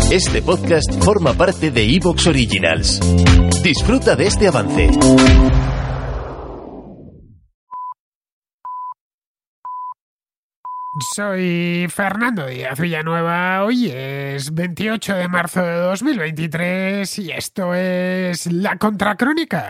Este podcast forma parte de Evox Originals. Disfruta de este avance. Soy Fernando Díaz Villanueva, hoy es 28 de marzo de 2023 y esto es La Contracrónica.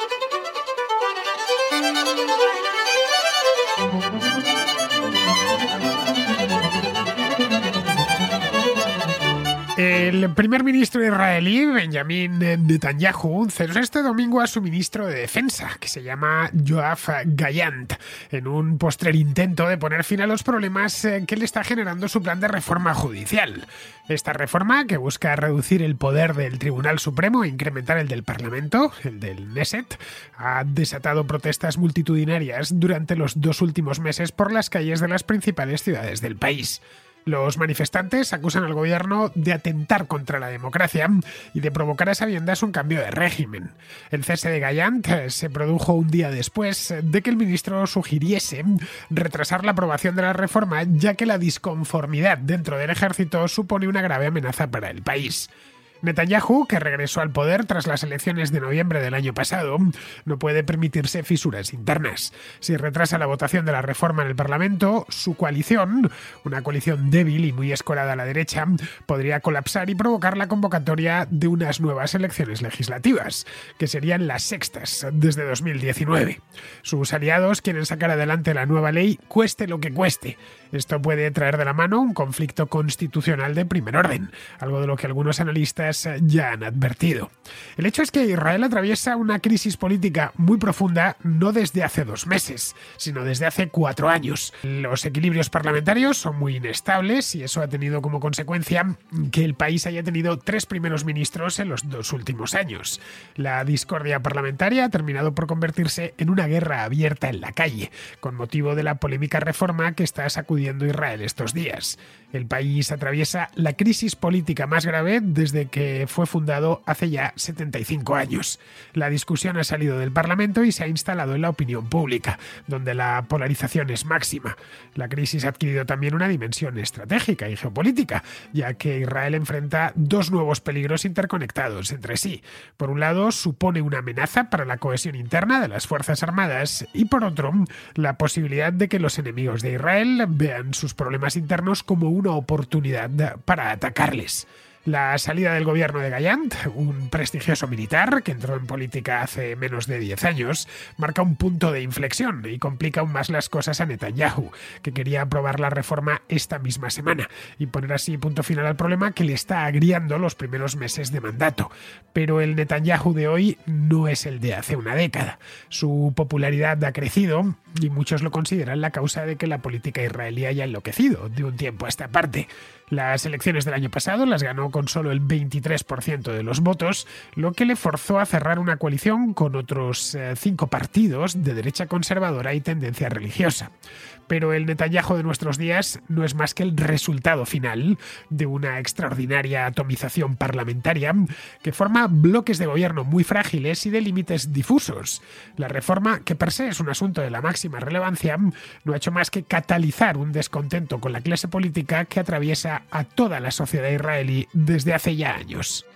El primer ministro israelí, Benjamin Netanyahu, cesó este domingo a su ministro de Defensa, que se llama Yoav Gallant, en un postrer intento de poner fin a los problemas que le está generando su plan de reforma judicial. Esta reforma, que busca reducir el poder del Tribunal Supremo e incrementar el del Parlamento, el del Knesset, ha desatado protestas multitudinarias durante los 2 últimos meses por las calles de las principales ciudades del país. Los manifestantes acusan al gobierno de atentar contra la democracia y de provocar a sabiendas un cambio de régimen. El cese de Gallant se produjo un día después de que el ministro sugiriese retrasar la aprobación de la reforma, ya que la disconformidad dentro del ejército supone una grave amenaza para el país. Netanyahu, que regresó al poder tras las elecciones de noviembre del año pasado, no puede permitirse fisuras internas. Si retrasa la votación de la reforma en el Parlamento, su coalición, una coalición débil y muy escorada a la derecha, podría colapsar y provocar la convocatoria de unas nuevas elecciones legislativas, que serían las sextas desde 2019. Sus aliados quieren sacar adelante la nueva ley, cueste lo que cueste. Esto puede traer de la mano un conflicto constitucional de primer orden, algo de lo que algunos analistas ya han advertido. El hecho es que Israel atraviesa una crisis política muy profunda no desde hace 2 meses, sino desde hace 4 años. Los equilibrios parlamentarios son muy inestables y eso ha tenido como consecuencia que el país haya tenido 3 primeros ministros en los 2 últimos años. La discordia parlamentaria ha terminado por convertirse en una guerra abierta en la calle, con motivo de la polémica reforma que está sacudiendo Israel estos días. El país atraviesa la crisis política más grave desde que fue fundado hace ya 75 años. La discusión ha salido del Parlamento y se ha instalado en la opinión pública, donde la polarización es máxima. La crisis ha adquirido también una dimensión estratégica y geopolítica, ya que Israel enfrenta 2 nuevos peligros interconectados entre sí. Por un lado, supone una amenaza para la cohesión interna de las Fuerzas Armadas y por otro, la posibilidad de que los enemigos de Israel vean sus problemas internos como una oportunidad para atacarles. La salida del gobierno de Gallant, un prestigioso militar que entró en política hace menos de 10 años, marca un punto de inflexión y complica aún más las cosas a Netanyahu, que quería aprobar la reforma esta misma semana y poner así punto final al problema que le está agriando los primeros meses de mandato. Pero el Netanyahu de hoy no es el de hace una década. Su popularidad ha crecido y muchos lo consideran la causa de que la política israelí haya enloquecido de un tiempo a esta parte. Las elecciones del año pasado las ganó con solo el 23% de los votos, lo que le forzó a cerrar una coalición con otros 5 partidos de derecha conservadora y tendencia religiosa. Pero el Netanyahu de nuestros días no es más que el resultado final de una extraordinaria atomización parlamentaria que forma bloques de gobierno muy frágiles y de límites difusos. La reforma, que per se es un asunto de la máxima relevancia, no ha hecho más que catalizar un descontento con la clase política que atraviesa a toda la sociedad israelí desde hace ya años.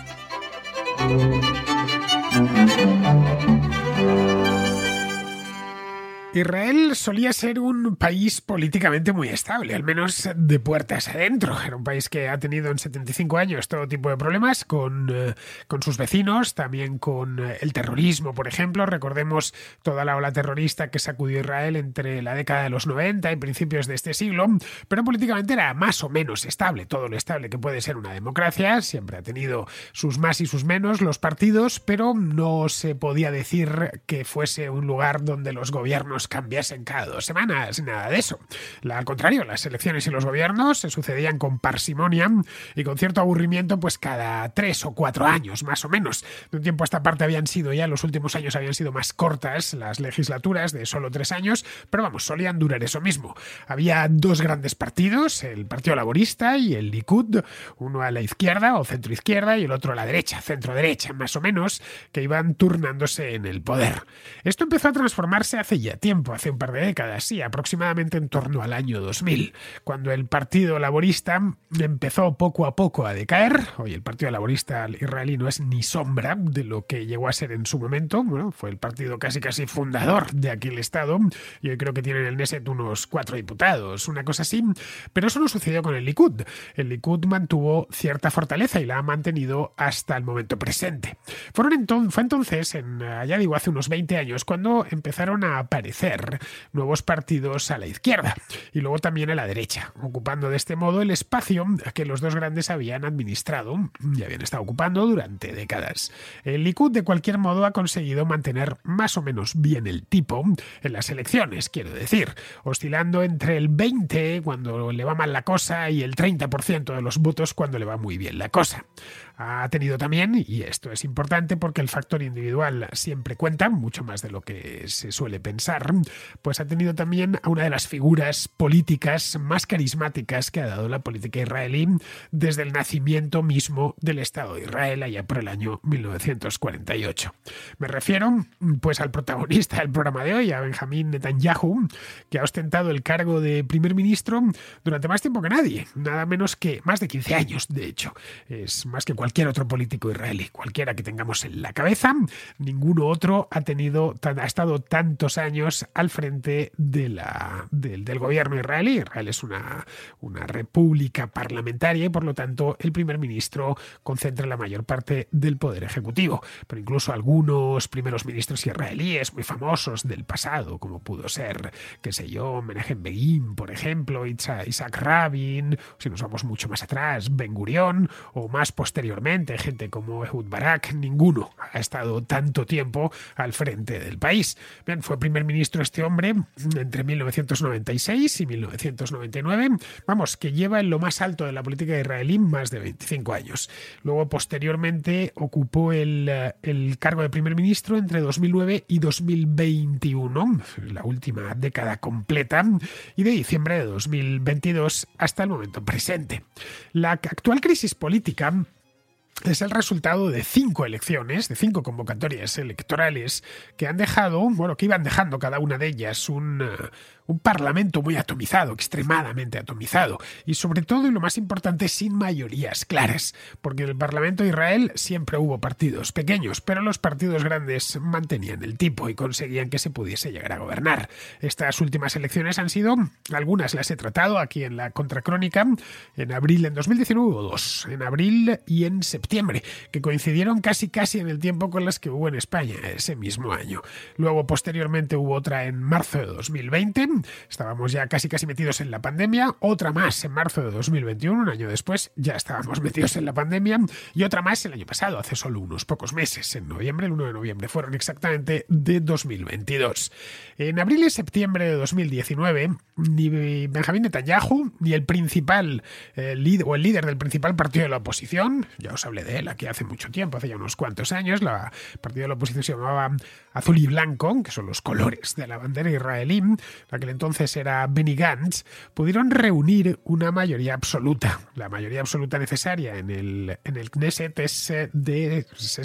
Israel solía ser un país políticamente muy estable, al menos de puertas adentro. Era un país que ha tenido en 75 años todo tipo de problemas con sus vecinos, también con el terrorismo, por ejemplo. Recordemos toda la ola terrorista que sacudió Israel entre la década de los 90 y principios de este siglo, pero políticamente era más o menos estable, todo lo estable que puede ser una democracia. Siempre ha tenido sus más y sus menos los partidos, pero no se podía decir que fuese un lugar donde los gobiernos cambiasen cada 2 semanas, nada de eso. Al contrario, las elecciones y los gobiernos se sucedían con parsimonia y con cierto aburrimiento pues cada 3 o 4 años, más o menos. De un tiempo a esta parte los últimos años habían sido más cortas las legislaturas, de solo 3 años, pero vamos, solían durar eso mismo. Había 2 grandes partidos, el Partido Laborista y el Likud, uno a la izquierda o centroizquierda y el otro a la derecha, centro-derecha, más o menos, que iban turnándose en el poder. Esto empezó a transformarse hace ya tiempo. tiempo, hace un par de décadas, sí, aproximadamente en torno al año 2000, cuando el Partido Laborista empezó poco a poco a decaer. Hoy el Partido Laborista israelí no es ni sombra de lo que llegó a ser en su momento. Bueno, fue el partido casi fundador de aquel estado, y hoy creo que tienen en el Knesset unos 4 diputados, una cosa así. Pero eso no sucedió con el Likud. El Likud mantuvo cierta fortaleza y la ha mantenido hasta el momento presente. Fue entonces, ya digo, hace unos 20 años, cuando empezaron a aparecer nuevos partidos a la izquierda y luego también a la derecha, ocupando de este modo el espacio que los dos grandes habían administrado y habían estado ocupando durante décadas. El Likud, de cualquier modo, ha conseguido mantener más o menos bien el tipo en las elecciones, quiero decir, oscilando entre el 20% cuando le va mal la cosa y el 30% de los votos cuando le va muy bien la cosa. Ha tenido también, y esto es importante porque el factor individual siempre cuenta, mucho más de lo que se suele pensar, pues ha tenido también a una de las figuras políticas más carismáticas que ha dado la política israelí desde el nacimiento mismo del Estado de Israel allá por el año 1948. Me refiero pues al protagonista del programa de hoy, a Benjamín Netanyahu, que ha ostentado el cargo de primer ministro durante más tiempo que nadie, nada menos que más de 15 años, de hecho. Es más que cualquier otro político israelí, cualquiera que tengamos en la cabeza. Ninguno otro ha estado tantos años al frente del gobierno israelí. Israel es una república parlamentaria y por lo tanto el primer ministro concentra la mayor parte del poder ejecutivo. Pero incluso algunos primeros ministros israelíes muy famosos del pasado, como pudo ser, qué sé yo, Menachem Begin, por ejemplo, Isaac Rabin, si nos vamos mucho más atrás, Ben Gurion, o más posteriormente gente como Ehud Barak, ninguno ha estado tanto tiempo al frente del país. Bien, fue primer ministro este hombre entre 1996 y 1999, vamos, que lleva en lo más alto de la política israelí más de 25 años. Luego, posteriormente, ocupó el cargo de primer ministro entre 2009 y 2021, la última década completa, y de diciembre de 2022 hasta el momento presente. La actual crisis política es el resultado de 5 elecciones, de 5 convocatorias electorales que han dejado, que iban dejando cada una de ellas un parlamento muy atomizado, extremadamente atomizado, y sobre todo, y lo más importante, sin mayorías claras, porque en el Parlamento de Israel siempre hubo partidos pequeños, pero los partidos grandes mantenían el tipo y conseguían que se pudiese llegar a gobernar. Estas últimas elecciones han sido, algunas las he tratado aquí en la Contracrónica, en abril en 2019 hubo 2, en abril y en septiembre, que coincidieron casi en el tiempo con las que hubo en España ese mismo año. Luego, posteriormente, hubo otra en marzo de 2020, estábamos ya casi metidos en la pandemia, otra más en marzo de 2021, un año después ya estábamos metidos en la pandemia, y otra más el año pasado, hace solo unos pocos meses, en noviembre, el 1 de noviembre, fueron exactamente de 2022. En abril y septiembre de 2019, ni Benjamín Netanyahu, ni el principal líder del principal partido de la oposición, ya os hablé de él aquí hace mucho tiempo, hace ya unos cuantos años, el partido de la oposición se llamaba Azul y Blanco, que son los colores de la bandera israelí, la que entonces era Benny Gantz, pudieron reunir una mayoría absoluta. La mayoría absoluta necesaria en el Knesset es de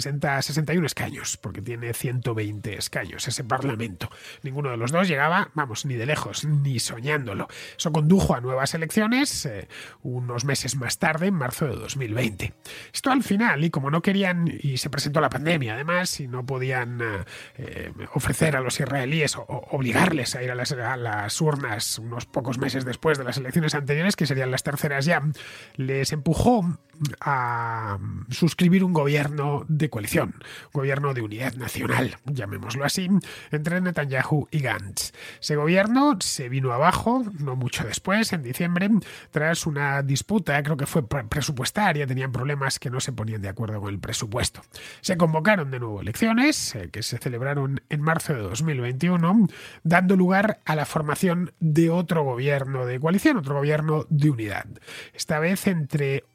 61 escaños, porque tiene 120 escaños ese parlamento. Ninguno de los dos llegaba, ni de lejos, ni soñándolo. Eso condujo a nuevas elecciones unos meses más tarde, en marzo de 2020. Esto al final, y como no querían, y se presentó la pandemia además, y no podían ofrecer a los israelíes o obligarles a ir a las urnas unos pocos meses después de las elecciones anteriores, que serían las terceras ya, les empujó a suscribir un gobierno de coalición, un gobierno de unidad nacional, llamémoslo así, entre Netanyahu y Gantz. Ese gobierno se vino abajo, no mucho después, en diciembre, tras una disputa, creo que fue presupuestaria, tenían problemas que no se ponían de acuerdo con el presupuesto. Se convocaron de nuevo elecciones, que se celebraron en marzo de 2021, dando lugar a la formación de otro gobierno de coalición, otro gobierno de unidad. Esta vez entre 8 partidos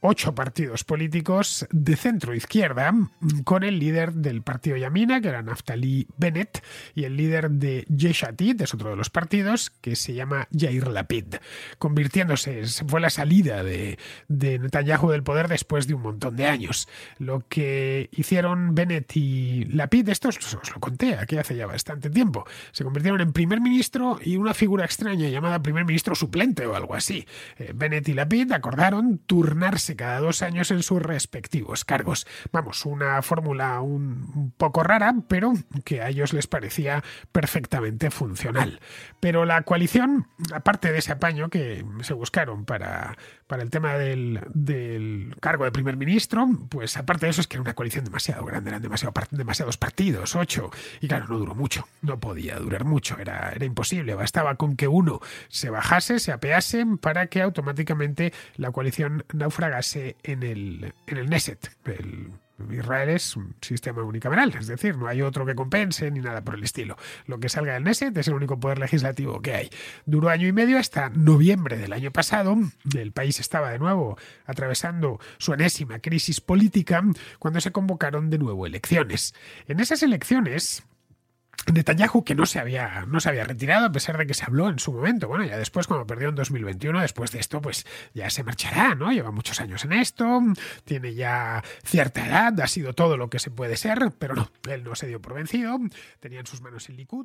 partidos políticos de centro-izquierda, con el líder del partido Yamina, que era Naftali Bennett, y el líder de Yesh Atid, es otro de los partidos, que se llama Yair Lapid, convirtiéndose, fue la salida de Netanyahu del poder después de un montón de años. Lo que hicieron Bennett y Lapid, esto os lo conté aquí hace ya bastante tiempo, se convirtieron en primer ministro y una figura extraña llamada primer ministro suplente o algo así. Bennett y Lapid acordaron turnarse cada 2 años en sus respectivos cargos. Vamos, una fórmula un poco rara, pero que a ellos les parecía perfectamente funcional. Pero la coalición, aparte de ese apaño que se buscaron para el tema del cargo de primer ministro, pues aparte de eso es que era una coalición demasiado grande, eran demasiados partidos, 8, y claro, no duró mucho, no podía durar mucho, era imposible, bastaba con que uno se bajase, se apease para que automáticamente la coalición naufragase en el Knesset. Israel es un sistema unicameral, es decir, no hay otro que compense ni nada por el estilo. Lo que salga del Knesset es el único poder legislativo que hay. Duró año y medio hasta noviembre del año pasado. El país estaba de nuevo atravesando su enésima crisis política cuando se convocaron de nuevo elecciones. En esas elecciones, Netanyahu, que no se había retirado a pesar de que se habló en su momento, bueno, ya después cuando perdió en 2021, después de esto pues ya se marchará, ¿no? Lleva muchos años en esto, tiene ya cierta edad, ha sido todo lo que se puede ser, pero no, él no se dio por vencido, tenía en sus manos el Likud.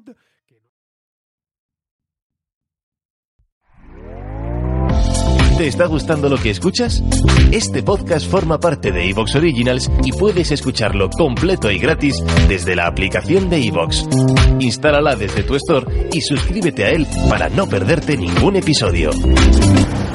¿Te está gustando lo que escuchas? Este podcast forma parte de Evox Originals y puedes escucharlo completo y gratis desde la aplicación de Evox. Instálala desde tu store y suscríbete a él para no perderte ningún episodio.